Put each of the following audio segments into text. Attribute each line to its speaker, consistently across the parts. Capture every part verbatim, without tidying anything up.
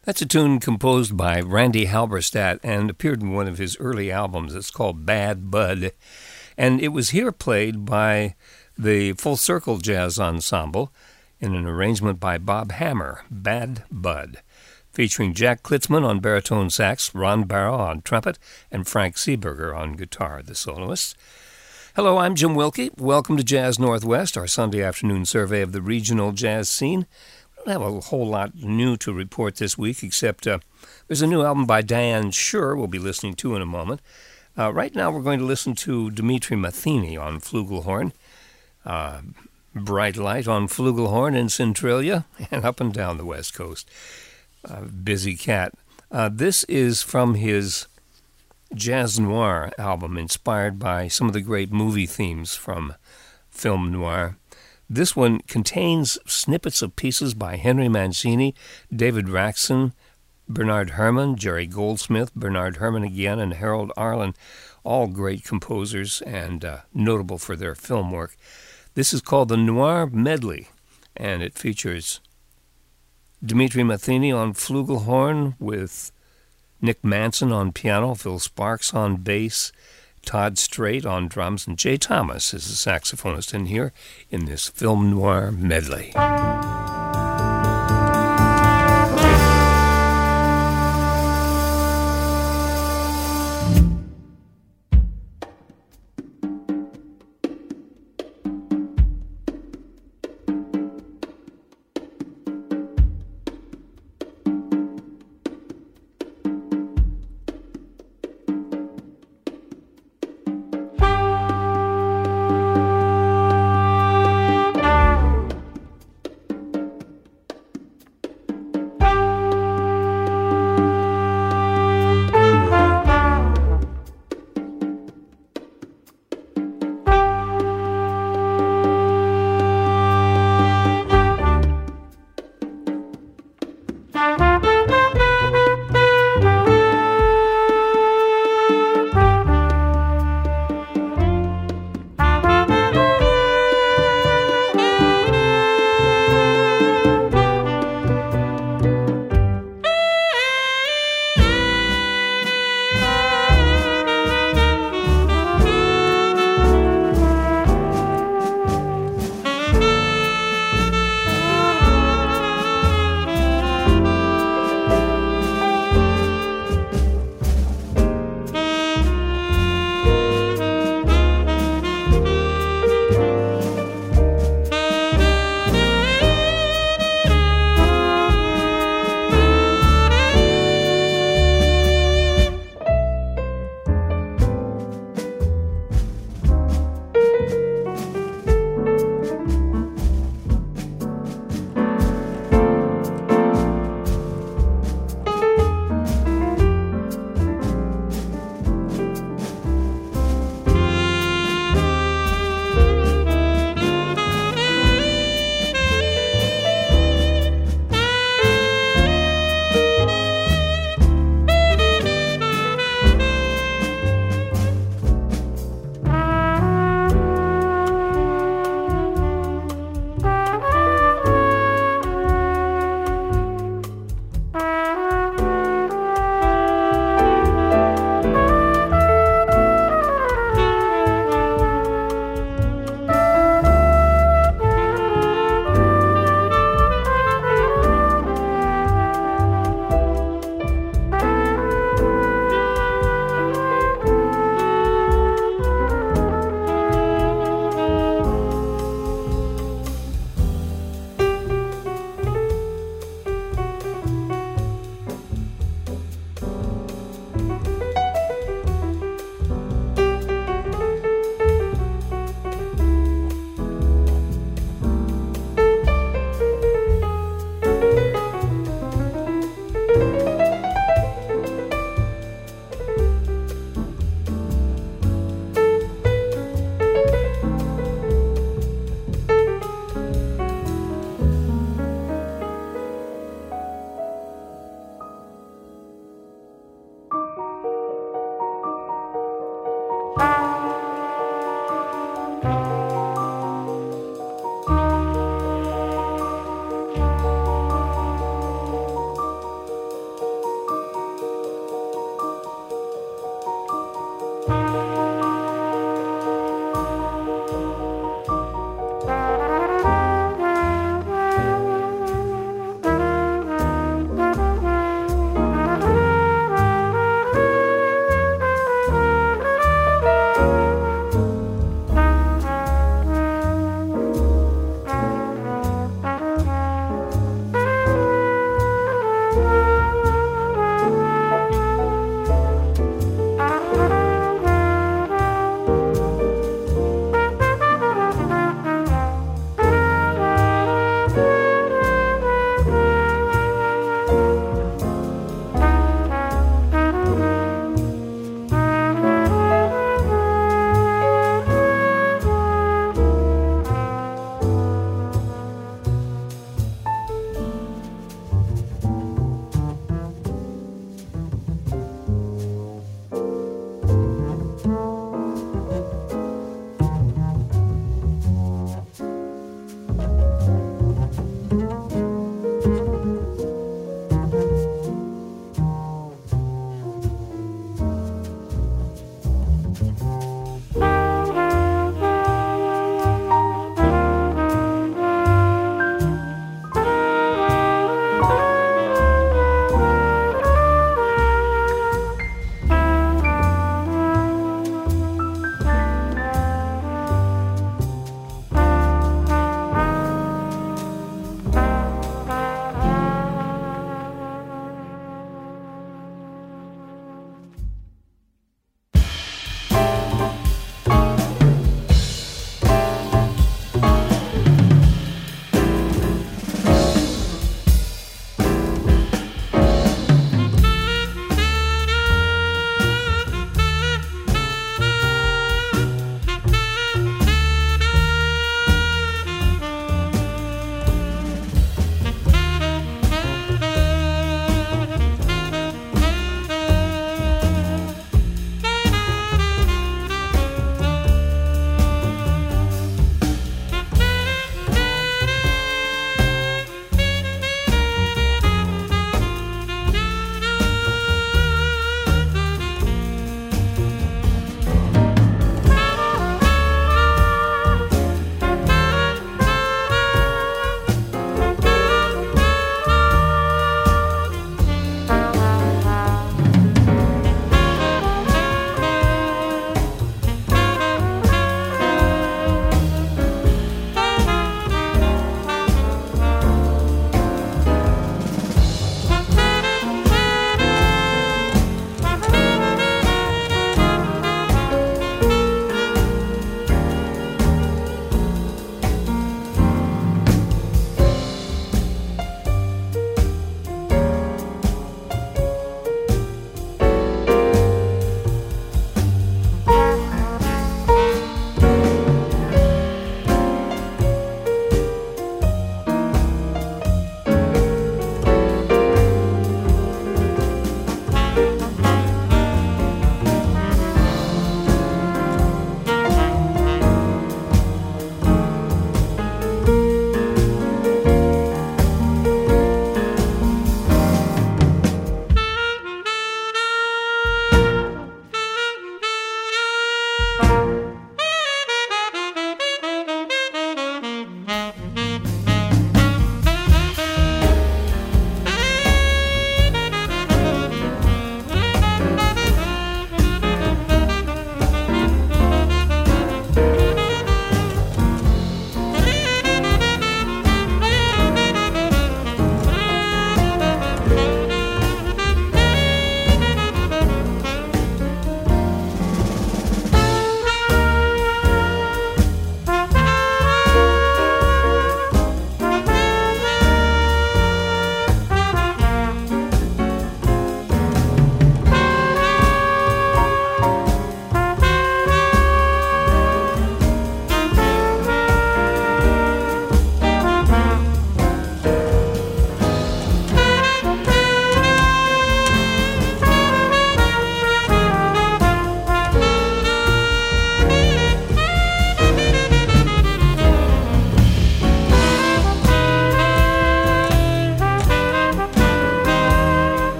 Speaker 1: That's a tune composed by Randy Halberstadt and appeared in one of his early albums. It's called Bad Bud. And it was here played by the Full Circle Jazz Ensemble in an arrangement by Bob Hammer, Bad Bud, featuring Jack Klitzman on baritone sax, Ron Barrow on trumpet, and Frank Seeberger on guitar, the soloists. Hello, I'm Jim Wilkie. Welcome to Jazz Northwest, our Sunday afternoon survey of the regional jazz scene. I don't have a whole lot new to report this week, except uh, there's a new album by Diane Shure we'll be listening to in a moment. Uh, right now we're going to listen to Dimitri Matheny on flugelhorn, uh, Bright Light on flugelhorn in Centralia, and up and down the West Coast. Uh, busy cat. Uh, this is from his Jazz Noir album, inspired by some of the great movie themes from film noir. This one contains snippets of pieces by Henry Mancini, David Raxon, Bernard Herrmann, Jerry Goldsmith, Bernard Herrmann again, and Harold Arlen, all great composers and uh, notable for their film work. This is called the Noir Medley, and it features Dimitri Matheny on flugelhorn with Nick Manson on piano, Phil Sparks on bass, Todd Strait on drums, and Jay Thomas is the saxophonist in here in this film noir medley.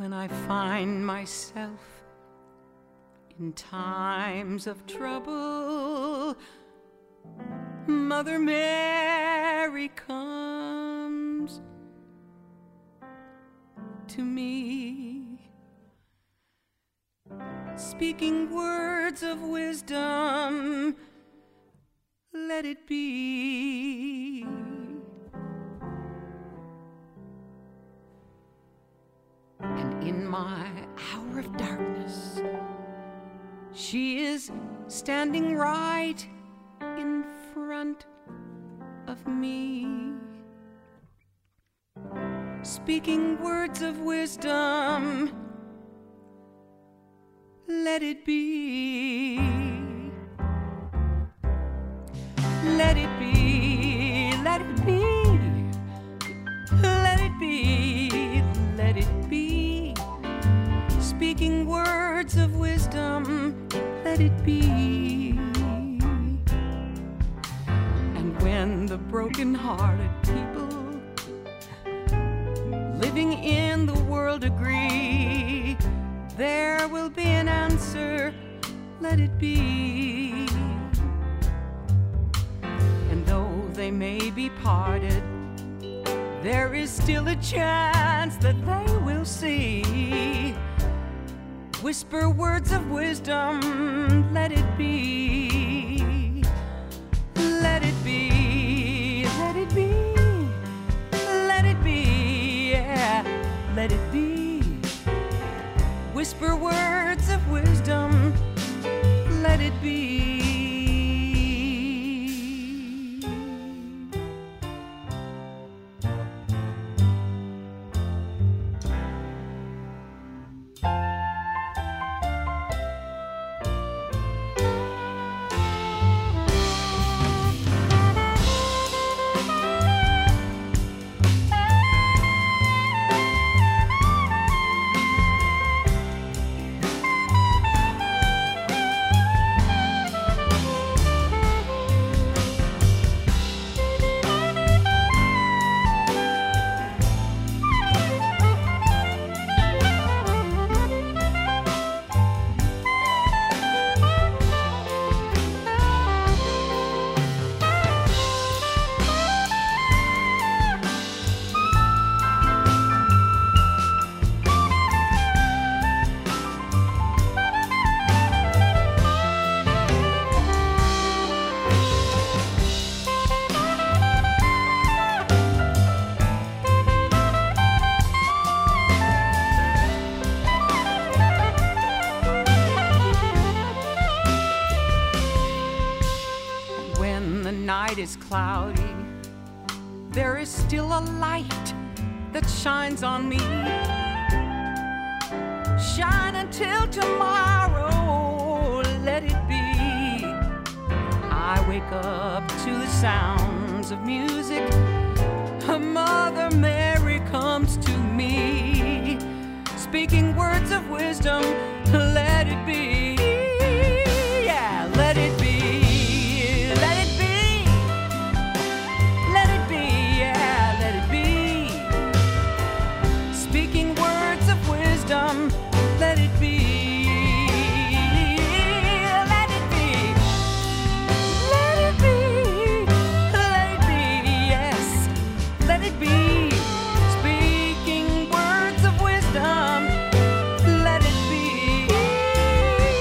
Speaker 2: when I find myself in times of trouble, Mother Mary comes to me, speaking words of wisdom. Let it be. And in my hour of darkness, she is standing right in front of me, speaking words of wisdom. Let it be. Let it be. Let it be. Let it be. Let it be. Speaking words of wisdom. Let it be. And when the broken-hearted people living in the world agree, there will be an answer. Let it be. And though they may be parted, there is still a chance that they will see. Whisper words of wisdom. Let it be. Let it be. Let it be. Let it be. Yeah. Let it be. Whisper words of wisdom. Let it be. Is cloudy, there is still a light that shines on me. Shine until tomorrow, let it be. I wake up to the sounds of music. Mother Mary comes to me, speaking words of wisdom. Let it be. Yeah, let it be. Let it be. Let it be. Let it be. Let it be. Yes. Let it be. Speaking words of wisdom. Let it be.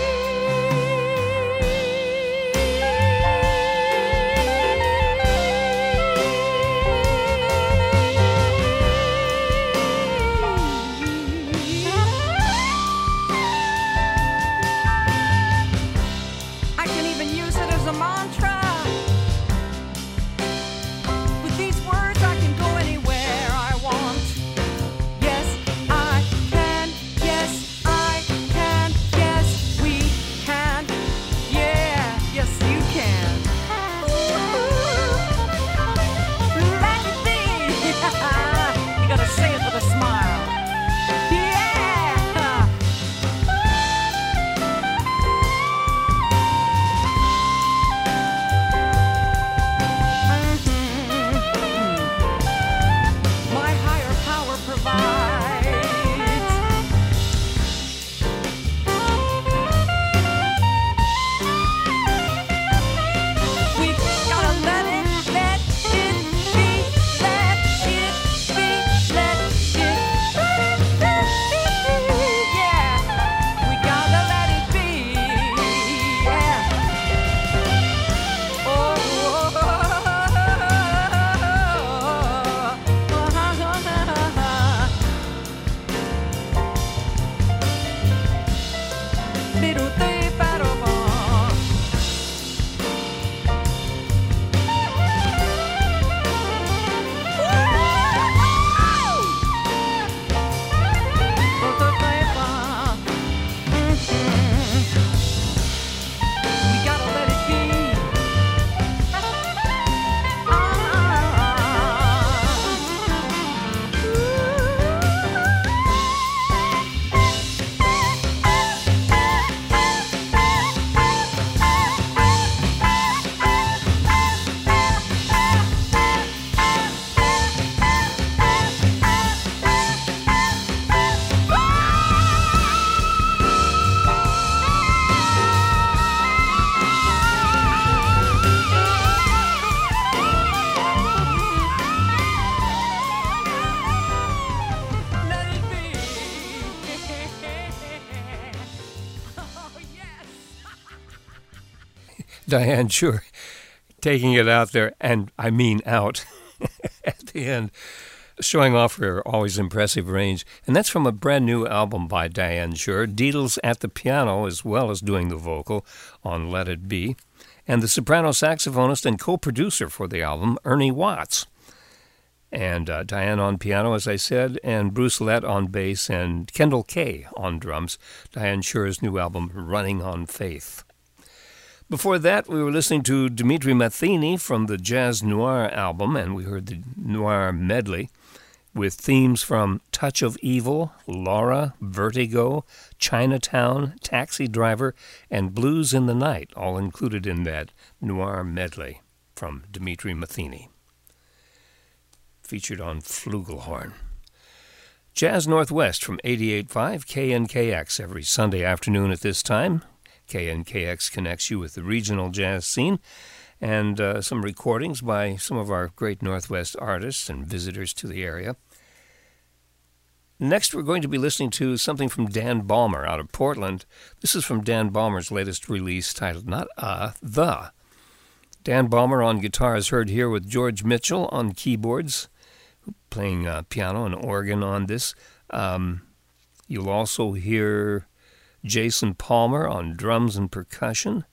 Speaker 1: Diane Shure taking it out there, and I mean out, at the end, showing off her always impressive range. And that's from a brand new album by Diane Shure. Deedles at the piano as well as doing the vocal on Let It Be. And the soprano saxophonist and co-producer for the album, Ernie Watts. And uh, Diane on piano, as I said, and Bruce Lett on bass, and Kendall Kay on drums. Diane Shure's new album, Running on Faith. Before that, we were listening to Dimitri Matheny from the Jazz Noir album, and we heard the Noir medley with themes from Touch of Evil, Laura, Vertigo, Chinatown, Taxi Driver, and Blues in the Night, all included in that Noir medley from Dimitri Matheny, featured on flugelhorn. Jazz Northwest from eighty-eight point five K N K X every Sunday afternoon at this time. K N K X connects you with the regional jazz scene, and uh, some recordings by some of our great Northwest artists and visitors to the area. Next, we're going to be listening to something from Dan Balmer out of Portland. This is from Dan Balmer's latest release titled not uh, The. Dan Balmer on guitar is heard here with George Mitchell on keyboards, playing uh, piano and organ on this. Um, you'll also hear Jason Palmer on drums and percussion,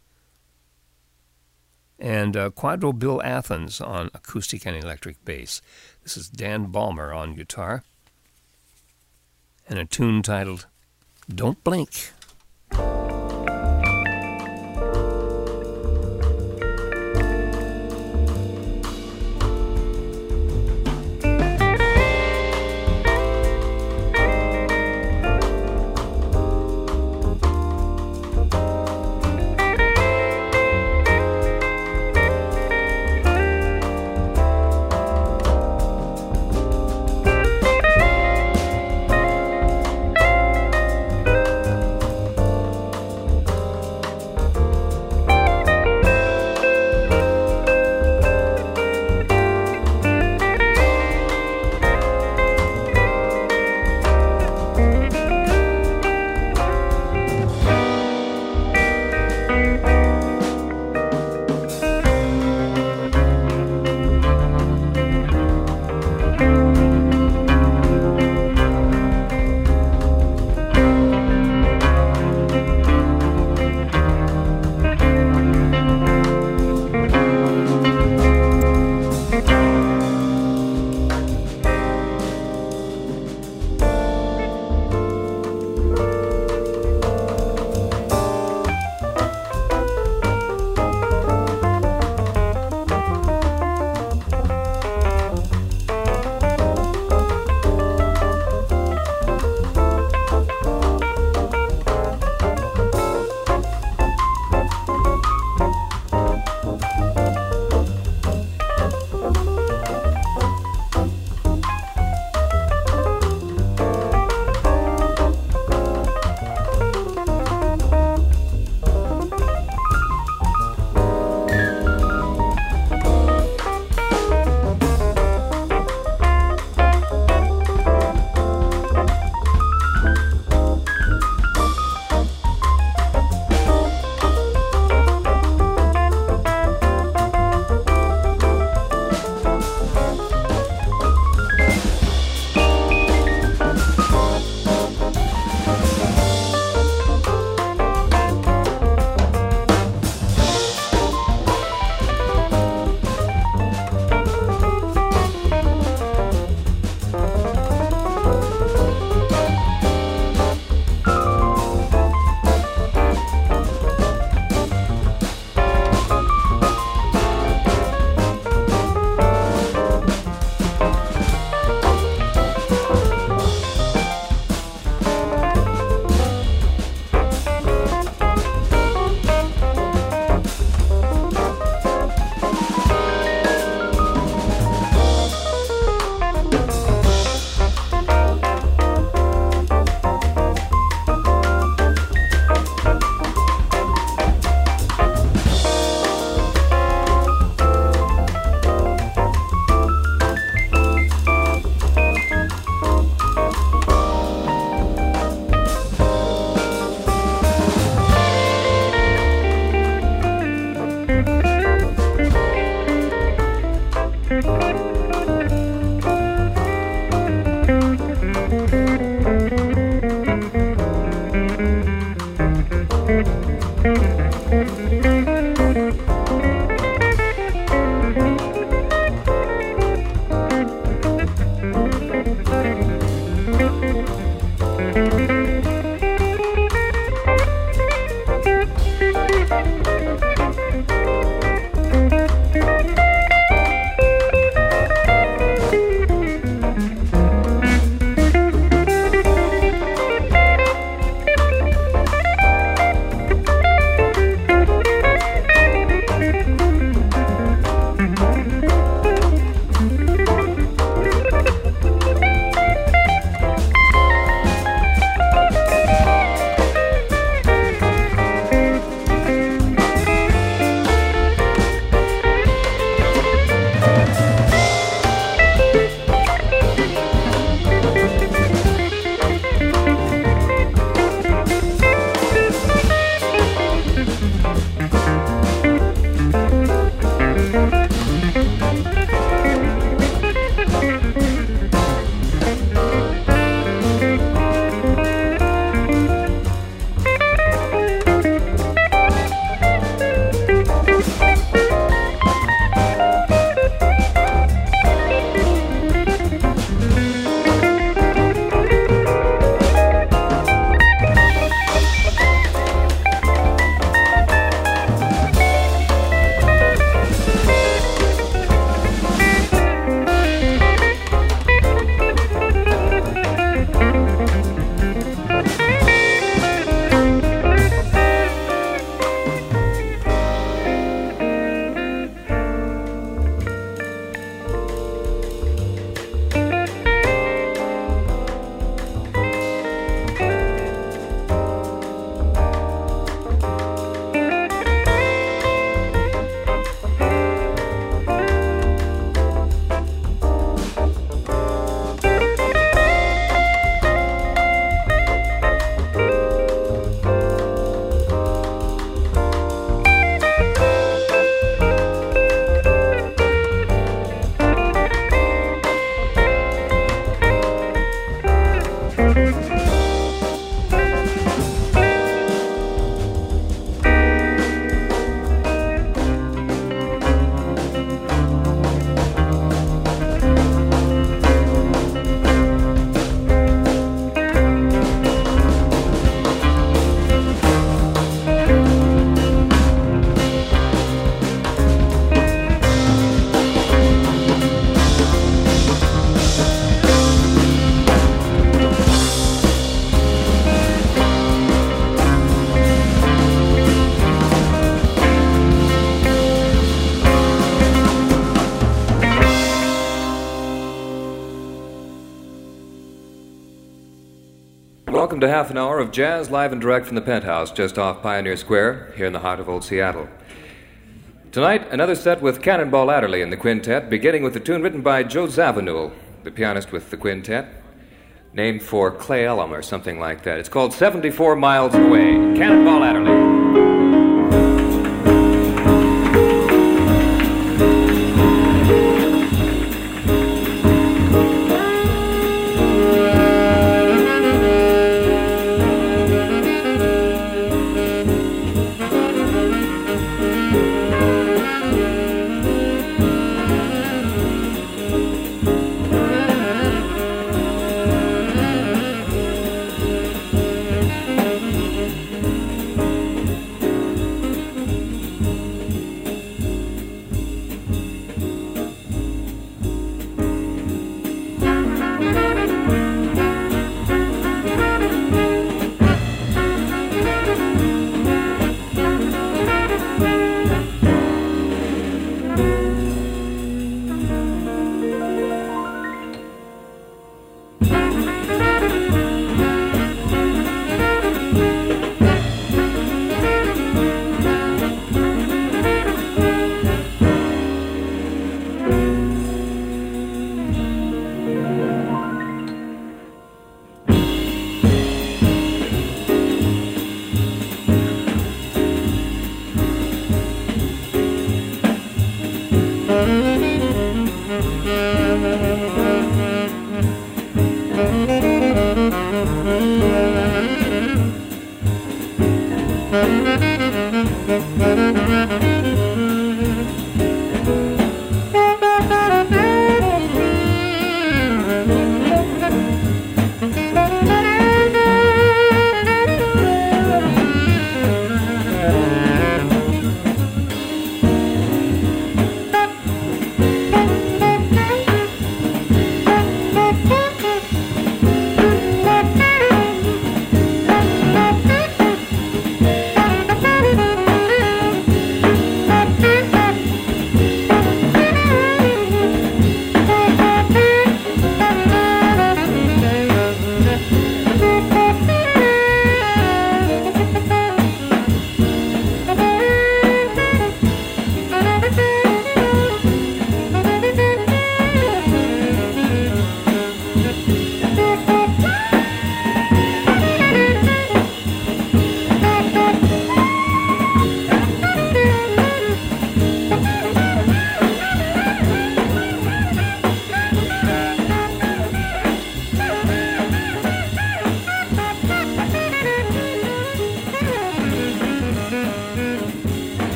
Speaker 1: and uh, Quadro Bill Athens on acoustic and electric bass. This is Dan Balmer on guitar, and a tune titled Don't Blink.
Speaker 3: to half an hour of jazz live and direct from the Penthouse, just off Pioneer Square, here in the heart of Old Seattle. Tonight, another set with Cannonball Adderley and the quintet, beginning with a tune written by Joe Zawinul, the pianist with the quintet, named for Clay Elam or something like that. It's called seventy-four Miles Away. Cannonball Adderley.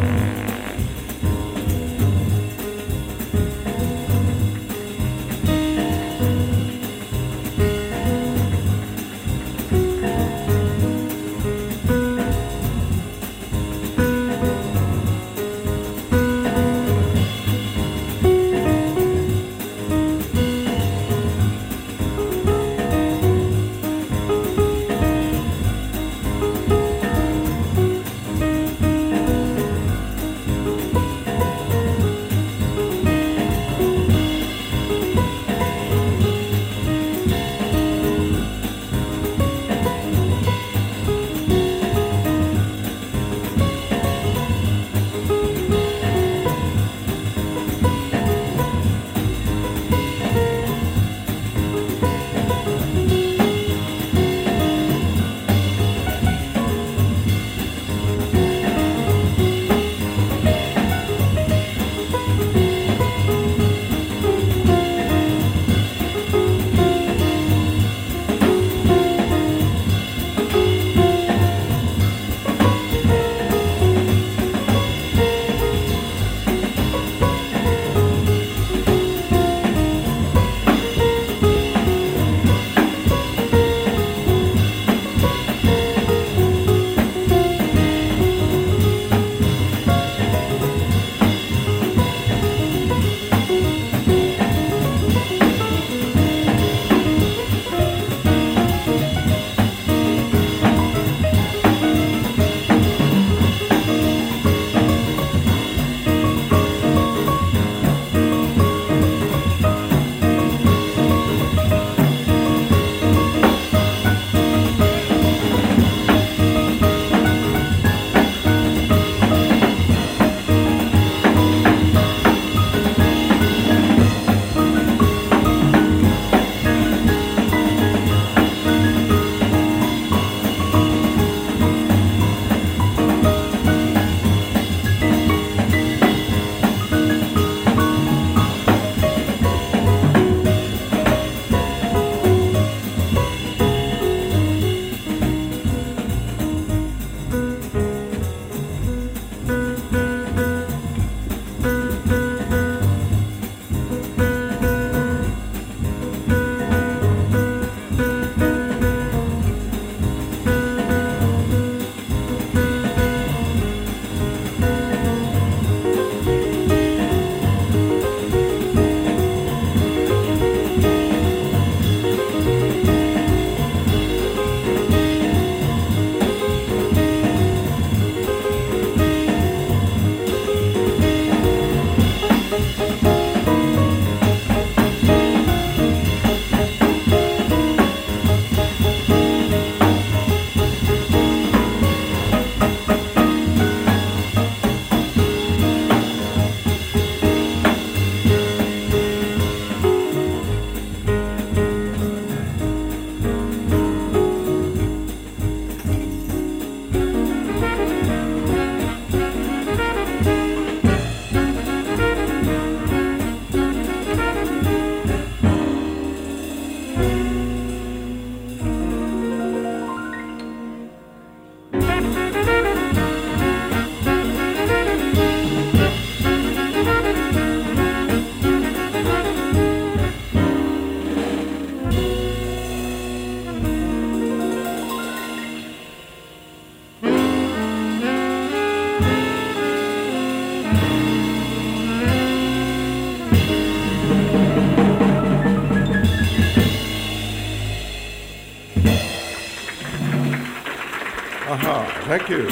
Speaker 4: Aha, thank you.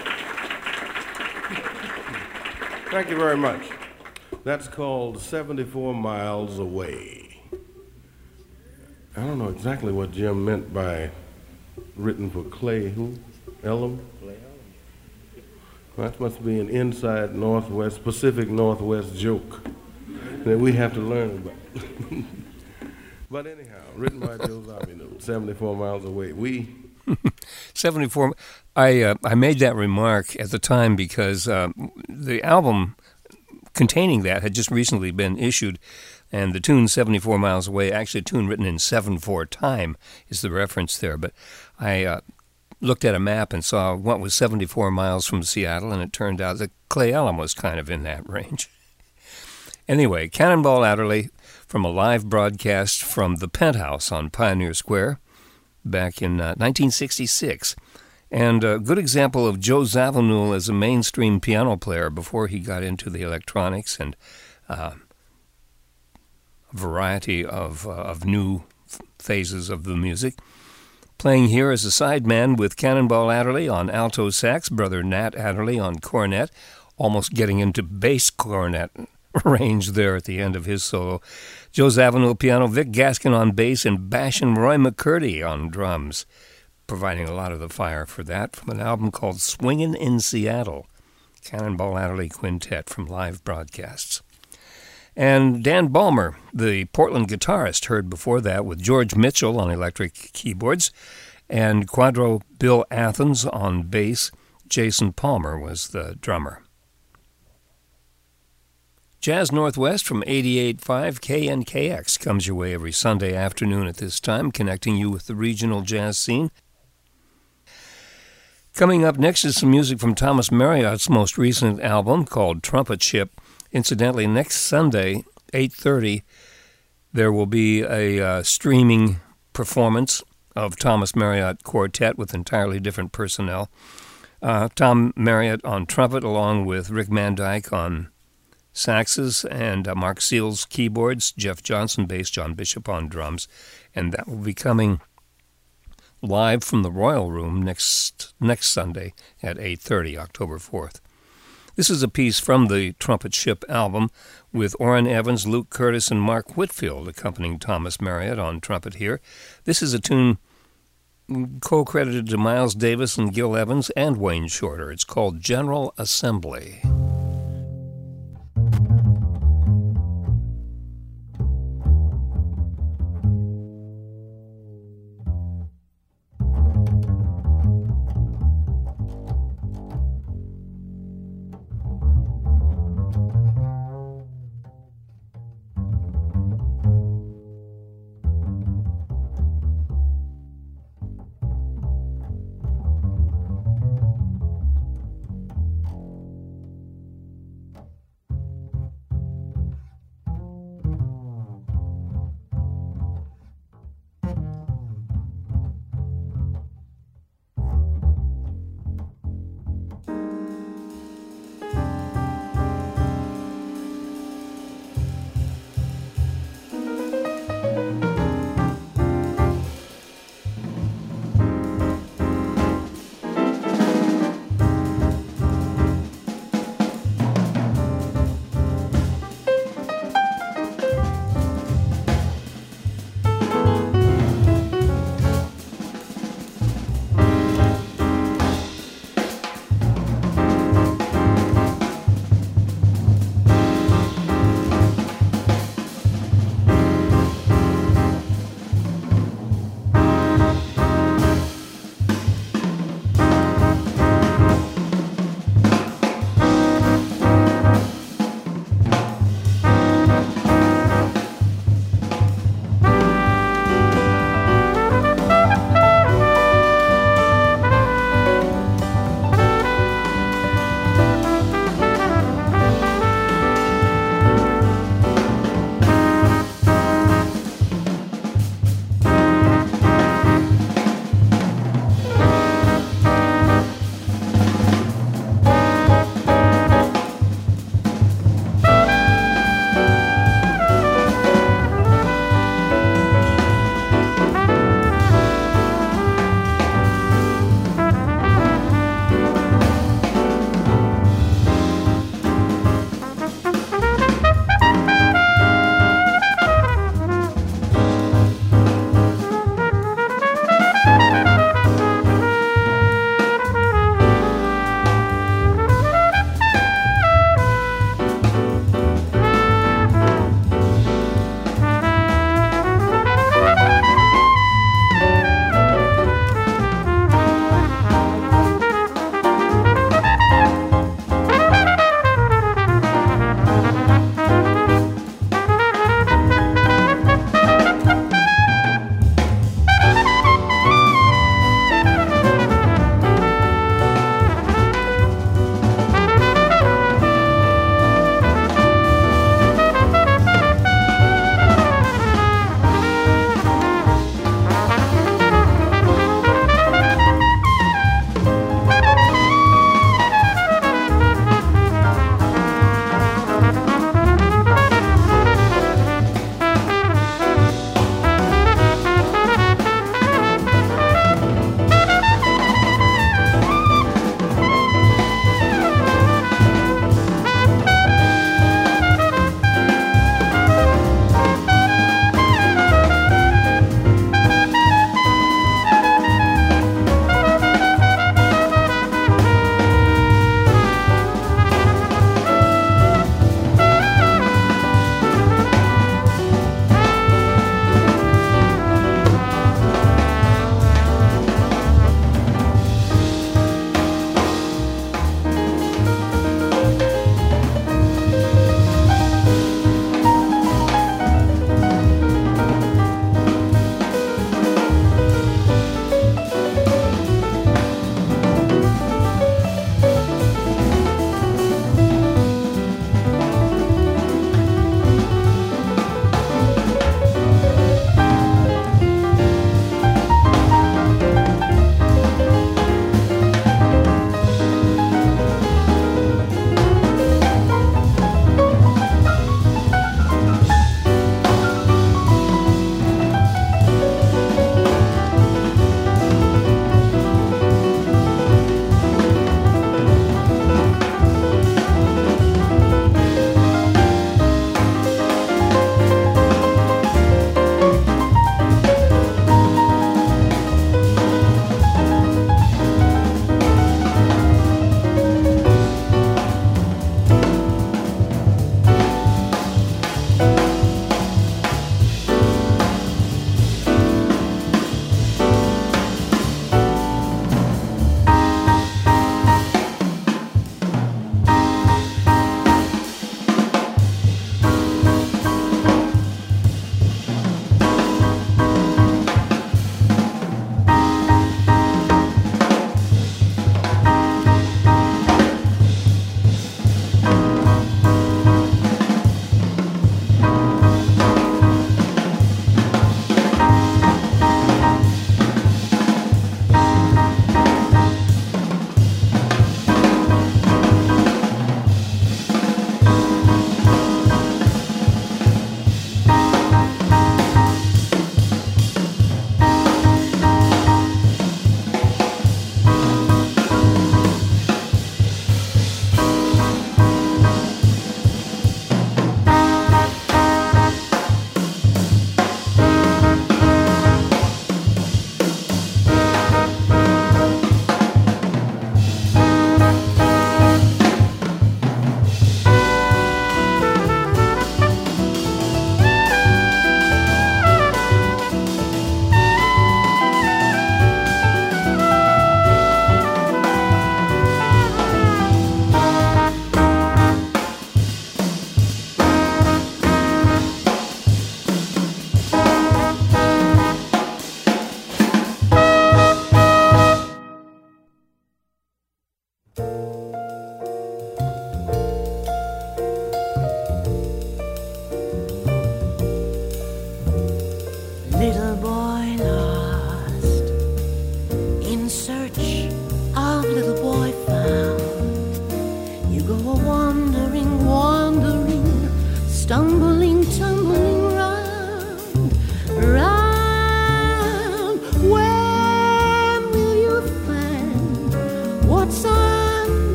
Speaker 4: Thank you very much. That's called seventy-four Miles Away. I don't know exactly what Jim meant by written for Clay, who? Elam? Clay Elam. That must be an inside Northwest, Pacific Northwest joke that we have to learn about. But anyhow, written by Joe Zawinul, seventy-four Miles Away. We...
Speaker 1: seventy-four. I uh, I made that remark at the time because uh, the album containing that had just recently been issued, and the tune seventy-four Miles Away, actually a tune written in seven four time, is the reference there. But I uh, looked at a map and saw what was seventy-four miles from Seattle, and it turned out that Cle Elum was kind of in that range. Anyway, Cannonball Adderley from a live broadcast from the Penthouse on Pioneer Square back in uh, nineteen sixty-six. And a good example of Joe Zawinul as a mainstream piano player before he got into the electronics and uh, a variety of, uh, of new f- phases of the music. Playing here as a sideman with Cannonball Adderley on alto sax, brother Nat Adderley on cornet, almost getting into bass cornet range there at the end of his solo. Joe Zawinul piano, Vic Gaskin on bass, and Bashin' Roy McCurdy on drums, providing a lot of the fire for that from an album called Swingin' in Seattle, Cannonball Adderley Quintet from live broadcasts. And Dan Balmer, the Portland guitarist, heard before that with George Mitchell on electric keyboards, and Quadro Bill Athens on bass. Jason Palmer was the drummer. Jazz Northwest from eighty-eight point five K N K X comes your way every Sunday afternoon at this time, connecting you with the regional jazz scene. Coming up next is some music from Thomas Marriott's most recent album called Trumpet Ship. Incidentally, next Sunday, eight thirty, there will be a uh, streaming performance of Thomas Marriott Quartet with entirely different personnel. Uh, Tom Marriott on trumpet, along with Rick Mandyke on saxes, and uh, Mark Seals keyboards, Jeff Johnson bass, John Bishop on drums, and that will be coming live from the Royal Room next next Sunday at eight thirty, October fourth. This is a piece from the Trumpet Ship album with Orrin Evans, Luke Curtis, and Mark Whitfield accompanying Thomas Marriott on trumpet here. This is a tune co-credited to Miles Davis and Gil Evans and Wayne Shorter. It's called General Assembly.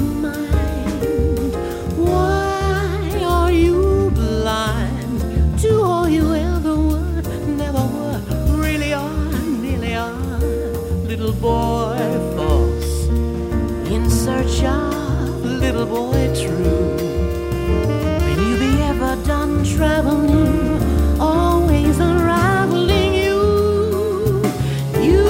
Speaker 5: mind? Why are you blind to all you ever were, never were, really are, nearly are? Little boy false, in search of little boy true. Will you be ever done traveling, always unraveling you? You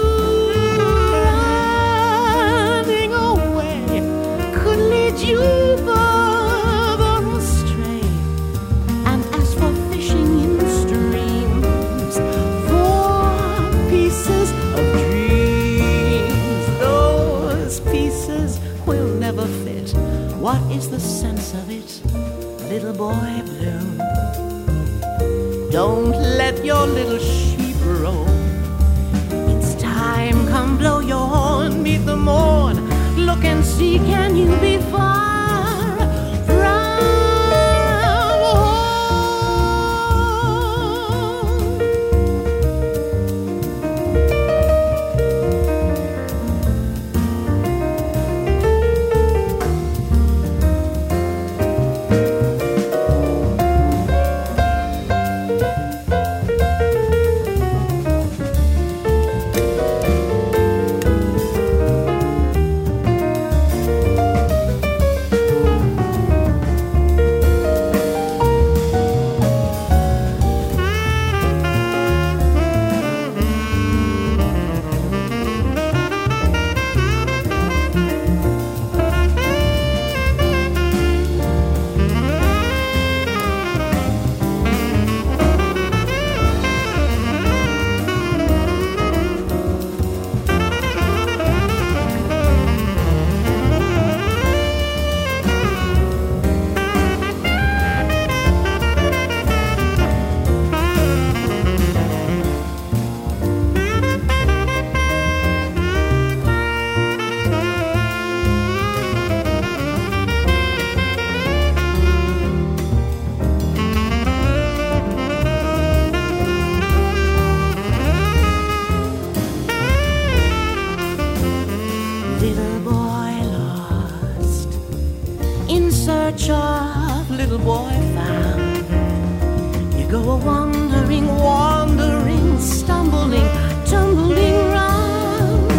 Speaker 5: running away could lead you further astray. And as for fishing in streams for pieces of dreams, those pieces will never fit. What is the sense of it, little boy blue? Don't let your little sheep roam. It's time, come blow your horn, meet the morn. Look and see, can you be far from home? Little boy lost, in search of little boy found. You go a wandering, wandering, stumbling, tumbling round,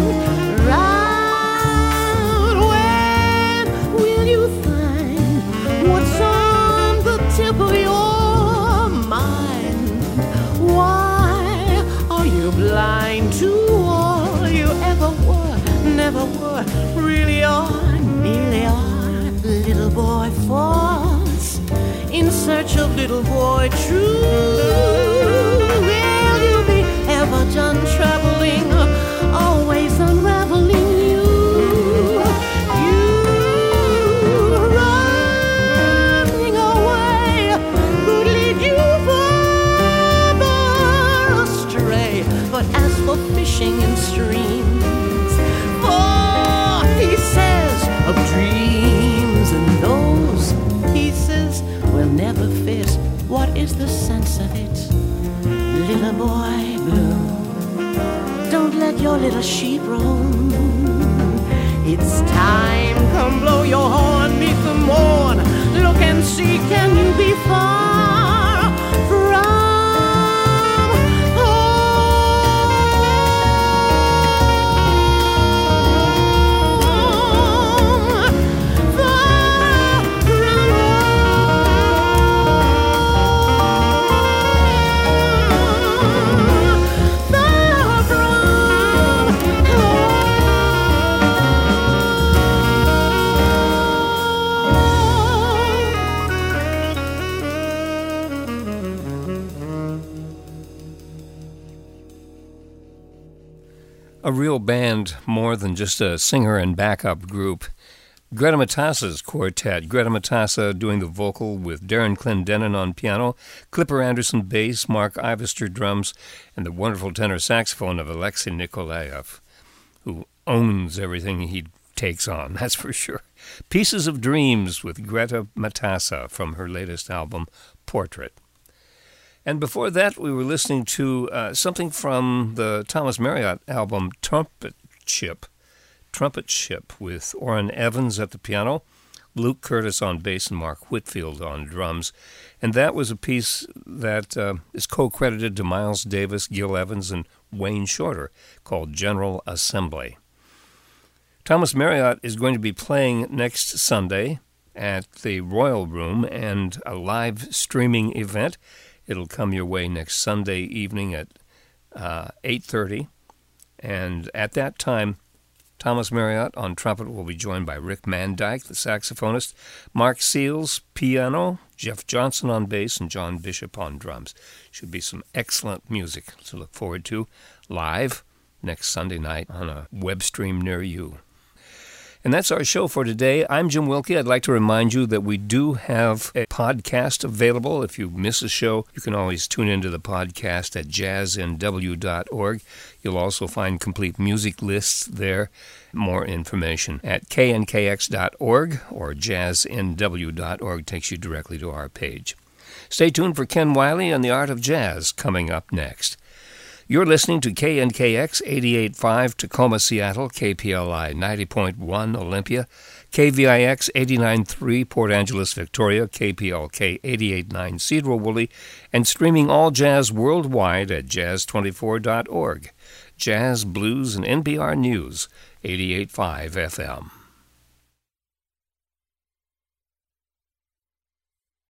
Speaker 5: round. When will you find what's on the tip of your mind? Why are you blind to all you ever were, never were, really are, nearly are? Little boy false, in search of little boy true. Will you be ever done traveling, always unraveling you? You running away could lead you further astray. But as for fishing in streams for pieces of dreams, and those pieces will never fit. What is the sense of it, little boy blue? Don't let your little sheep roam. It's time, come blow your horn, meet the morn. Look and see, can you be far from home? Far from home. Far from
Speaker 1: A real band, more than just a singer and backup group. Greta Matassa's quartet. Greta Matassa doing the vocal with Darren Clendenin on piano, Clipper Anderson bass, Mark Ivester drums, and the wonderful tenor saxophone of Alexei Nikolaev, who owns everything he takes on, that's for sure. Pieces of Dreams with Greta Matassa from her latest album, Portrait. And before that, we were listening to uh, something from the Thomas Marriott album, Trumpet Ship, Trumpet Ship with Orrin Evans at the piano, Luke Curtis on bass, and Mark Whitfield on drums. And that was a piece that uh, is co-credited to Miles Davis, Gil Evans, and Wayne Shorter, called General Assembly. Thomas Marriott is going to be playing next Sunday at the Royal Room and a live streaming event. It'll come your way next Sunday evening at uh, eight thirty. And at that time, Thomas Marriott on trumpet will be joined by Rick Mandyke, the saxophonist, Mark Seals, piano, Jeff Johnson on bass, and John Bishop on drums. Should be some excellent music to look forward to live next Sunday night on a web stream near you. And that's our show for today. I'm Jim Wilkie. I'd like to remind you that we do have a podcast available. If you miss a show, you can always tune into the podcast at jazz n w dot org. You'll also find complete music lists there. More information at k n k x dot org or jazz n w dot org takes you directly to our page. Stay tuned for Ken Wiley and the Art of Jazz coming up next. You're listening to K N K X eighty-eight point five Tacoma, Seattle, K P L I ninety point one Olympia, K V I X eighty-nine point three Port Angeles, Victoria, K P L K eighty-eight point nine Cedar Woolley, and streaming all jazz worldwide at jazz twenty-four dot org. Jazz, blues, and N P R News, eighty-eight point five F M.